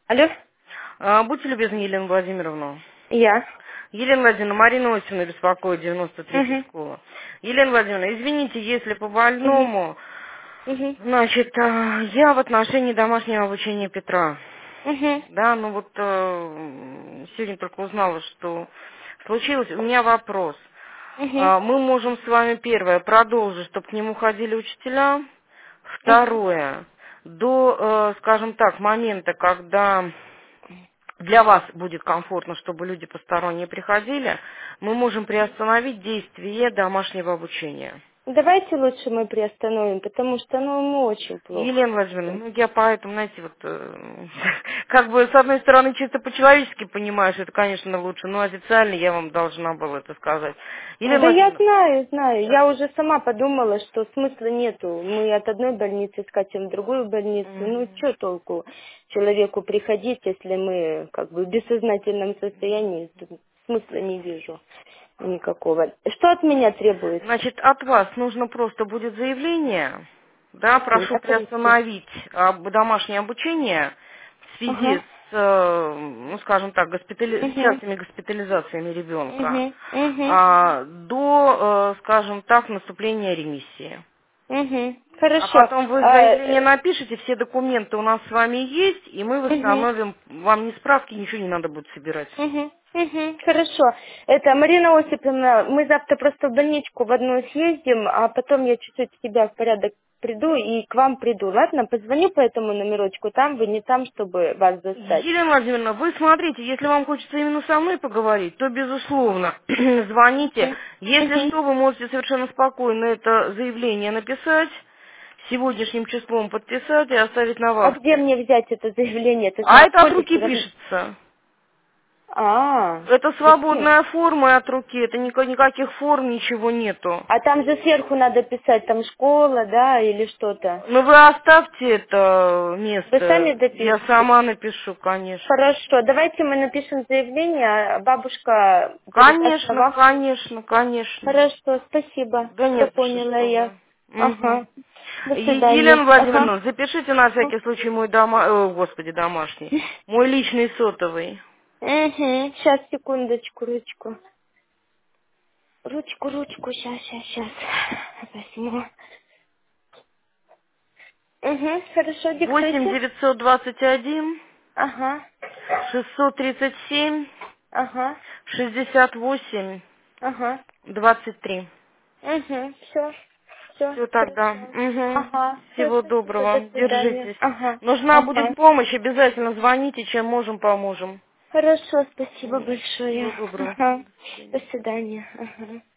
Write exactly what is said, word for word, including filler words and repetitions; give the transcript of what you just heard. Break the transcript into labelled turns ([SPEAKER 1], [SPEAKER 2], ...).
[SPEAKER 1] Алло?
[SPEAKER 2] А, будьте любезны, Елена Владимировна.
[SPEAKER 1] Я.
[SPEAKER 2] Елена Владимировна, Марина Осиповна беспокоит, девяносто третья
[SPEAKER 1] Угу.
[SPEAKER 2] школа. Елена Владимировна, извините, если по
[SPEAKER 1] Угу.
[SPEAKER 2] больному,
[SPEAKER 1] Угу.
[SPEAKER 2] значит, а, я в отношении домашнего обучения Петра.
[SPEAKER 1] Угу.
[SPEAKER 2] Да, ну вот э, сегодня только узнала, что случилось. У меня вопрос.
[SPEAKER 1] Угу.
[SPEAKER 2] А, Мы можем с вами, первое, продолжить, чтобы к нему ходили учителя.
[SPEAKER 1] Угу.
[SPEAKER 2] Второе, до, э, скажем так, момента, когда для вас будет комфортно, чтобы люди посторонние приходили, мы можем приостановить действие домашнего обучения.
[SPEAKER 1] Давайте лучше мы приостановим, потому что ну ему очень плохо.
[SPEAKER 2] Елена Владимировна, ну я поэтому, знаете, вот, э, как бы, с одной стороны, чисто по-человечески понимаю, что это, конечно, лучше, но официально я вам должна была это сказать. Елена
[SPEAKER 1] Да я
[SPEAKER 2] Владимировна,
[SPEAKER 1] знаю, знаю. Я уже сама подумала, что смысла нету. Мы от одной больницы скачем в другую больницу. Ну,
[SPEAKER 2] мгм.
[SPEAKER 1] что толку человеку приходить, если мы как бы в бессознательном состоянии? Тут смысла не вижу никакого. Что от меня требуется?
[SPEAKER 2] Значит, от вас нужно просто будет заявление, да, прошу
[SPEAKER 1] Смотрите.
[SPEAKER 2] приостановить а, домашнее обучение в связи
[SPEAKER 1] Ага.
[SPEAKER 2] с, э, ну, скажем так, госпитали- с
[SPEAKER 1] Угу.
[SPEAKER 2] частыми госпитализациями ребенка
[SPEAKER 1] Угу. Угу.
[SPEAKER 2] а, до, э, скажем так, наступления ремиссии.
[SPEAKER 1] Угу.
[SPEAKER 2] А
[SPEAKER 1] Хорошо.
[SPEAKER 2] потом вы
[SPEAKER 1] А,
[SPEAKER 2] заявление
[SPEAKER 1] э,
[SPEAKER 2] напишите, все документы у нас с вами есть, и мы
[SPEAKER 1] мгм.
[SPEAKER 2] восстановим, вам ни справки, ничего не надо будет собирать.
[SPEAKER 1] Мгм. Мгм. Хорошо. Это Марина Осиповна, мы завтра просто в больничку в одну съездим, а потом я чуть-чуть себя в порядок приду и к вам приду. Ладно, позвоню по этому номерочку, там вы не там, чтобы вас застать.
[SPEAKER 2] Елена Владимировна, вы смотрите, если вам хочется именно со мной поговорить, то, безусловно, звоните.
[SPEAKER 1] Мгм.
[SPEAKER 2] Если
[SPEAKER 1] Мгм.
[SPEAKER 2] что, вы можете совершенно спокойно это заявление написать, сегодняшним числом подписать и оставить на
[SPEAKER 1] А где
[SPEAKER 2] вахте.
[SPEAKER 1] мне взять это заявление? Это же
[SPEAKER 2] А
[SPEAKER 1] надо
[SPEAKER 2] это от
[SPEAKER 1] ходить.
[SPEAKER 2] руки
[SPEAKER 1] раз-
[SPEAKER 2] пишется.
[SPEAKER 1] А,
[SPEAKER 2] Это
[SPEAKER 1] зачем?
[SPEAKER 2] свободная форма и от руки, это ника- никаких форм, ничего нету.
[SPEAKER 1] А там же сверху надо писать, там школа, да, или что-то.
[SPEAKER 2] Ну вы оставьте это
[SPEAKER 1] Вы сами
[SPEAKER 2] место, я
[SPEAKER 1] допишите?
[SPEAKER 2] сама напишу, конечно.
[SPEAKER 1] Хорошо, давайте мы напишем заявление, а бабушка будет
[SPEAKER 2] Конечно,
[SPEAKER 1] основав.
[SPEAKER 2] конечно, конечно.
[SPEAKER 1] Хорошо, спасибо.
[SPEAKER 2] Да
[SPEAKER 1] Все
[SPEAKER 2] нет, за
[SPEAKER 1] поняла
[SPEAKER 2] что
[SPEAKER 1] я.
[SPEAKER 2] вы. Мгм.
[SPEAKER 1] Ага. До
[SPEAKER 2] Е-
[SPEAKER 1] свидания.
[SPEAKER 2] Елена
[SPEAKER 1] Ага.
[SPEAKER 2] Владимировна, запишите на всякий случай мой дома... о, господи, домашний. Мой личный сотовый.
[SPEAKER 1] Угу. Сейчас, секундочку, ручку. Ручку, ручку, сейчас, сейчас, сейчас. Возьму. Угу. Хорошо,
[SPEAKER 2] восемь
[SPEAKER 1] диктуйте.
[SPEAKER 2] девятьсот двадцать один
[SPEAKER 1] Ага.
[SPEAKER 2] шестьсот тридцать семь
[SPEAKER 1] Ага.
[SPEAKER 2] шестьдесят восемь
[SPEAKER 1] Ага.
[SPEAKER 2] двадцать три.
[SPEAKER 1] Угу. Все. Все,
[SPEAKER 2] Все тогда.
[SPEAKER 1] хорошо.
[SPEAKER 2] Угу.
[SPEAKER 1] Ага. Все,
[SPEAKER 2] Всего
[SPEAKER 1] спасибо, до
[SPEAKER 2] доброго.
[SPEAKER 1] свидания.
[SPEAKER 2] Держитесь.
[SPEAKER 1] Ага.
[SPEAKER 2] Нужна будет
[SPEAKER 1] Ага.
[SPEAKER 2] помощь, обязательно звоните, чем можем, поможем.
[SPEAKER 1] Хорошо, спасибо
[SPEAKER 2] М, Всего
[SPEAKER 1] большое.
[SPEAKER 2] доброго.
[SPEAKER 1] Ага.
[SPEAKER 2] До свидания.
[SPEAKER 1] До свидания. Ага.